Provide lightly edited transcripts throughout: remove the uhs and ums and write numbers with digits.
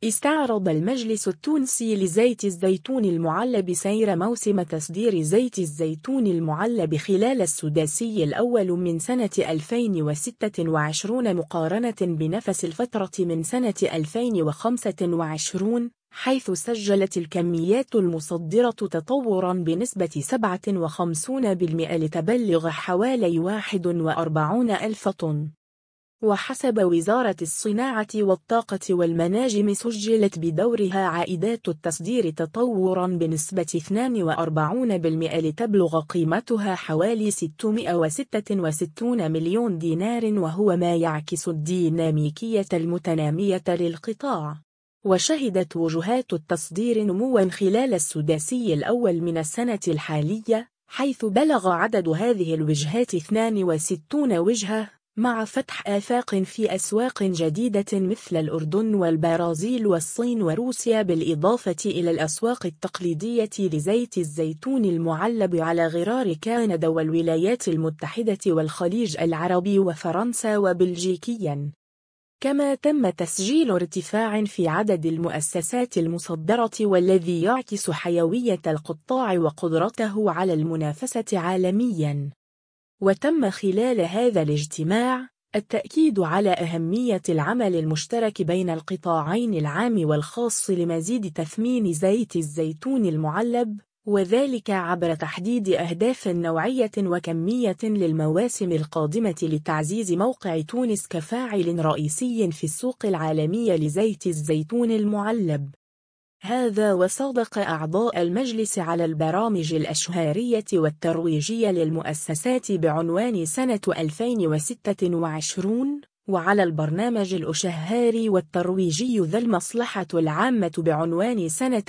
استعرض المجلس التونسي لزيت الزيتون المعلب سير موسم تصدير زيت الزيتون المعلب خلال السداسي الأول من سنة 2026 مقارنة بنفس الفترة من سنة 2025، حيث سجلت الكميات المصدرة تطوراً بنسبة 57% لتبلغ حوالي 41,000 طن. وحسب وزارة الصناعة والطاقة والمناجم سجلت بدورها عائدات التصدير تطوراً بنسبة 42% لتبلغ قيمتها حوالي 666 مليون دينار، وهو ما يعكس الديناميكية المتنامية للقطاع. وشهدت وجهات التصدير نمواً خلال السداسي الأول من السنة الحالية، حيث بلغ عدد هذه الوجهات 62 وجهة، مع فتح آفاق في أسواق جديدة مثل الأردن والبرازيل والصين وروسيا، بالإضافة إلى الأسواق التقليدية لزيت الزيتون المعلب على غرار كندا والولايات المتحدة والخليج العربي وفرنسا وبلجيكيا. كما تم تسجيل ارتفاع في عدد المؤسسات المصدرة، والذي يعكس حيوية القطاع وقدرته على المنافسة عالمياً. وتم خلال هذا الاجتماع التأكيد على أهمية العمل المشترك بين القطاعين العام والخاص لمزيد تثمين زيت الزيتون المعلب، وذلك عبر تحديد أهداف نوعية وكمية للمواسم القادمة لتعزيز موقع تونس كفاعل رئيسي في السوق العالمية لزيت الزيتون المعلب. هذا وصادق أعضاء المجلس على البرامج الأشهارية والترويجية للمؤسسات بعنوان سنة 2026، وعلى البرنامج الأشهاري والترويجي ذا المصلحة العامة بعنوان سنة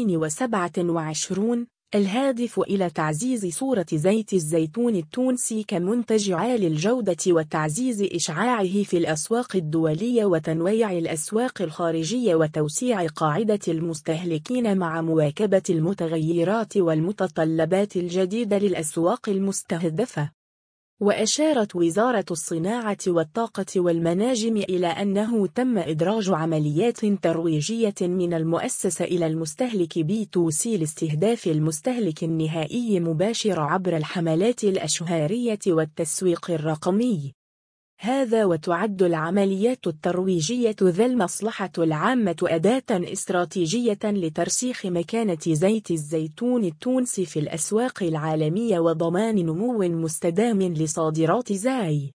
2027، الهادف إلى تعزيز صورة زيت الزيتون التونسي كمنتج عالي الجودة وتعزيز إشعاعه في الأسواق الدولية وتنويع الأسواق الخارجية وتوسيع قاعدة المستهلكين مع مواكبة المتغيرات والمتطلبات الجديدة للأسواق المستهدفة. وأشارت وزارة الصناعة والطاقة والمناجم إلى أنه تم إدراج عمليات ترويجية من المؤسسة إلى المستهلك B2C لاستهداف المستهلك النهائي مباشرة عبر الحملات الأشهارية والتسويق الرقمي. هذا وتعد العمليات الترويجية ذا المصلحة العامة أداة استراتيجية لترسيخ مكانة زيت الزيتون التونسي في الأسواق العالمية وضمان نمو مستدام لصادرات زاي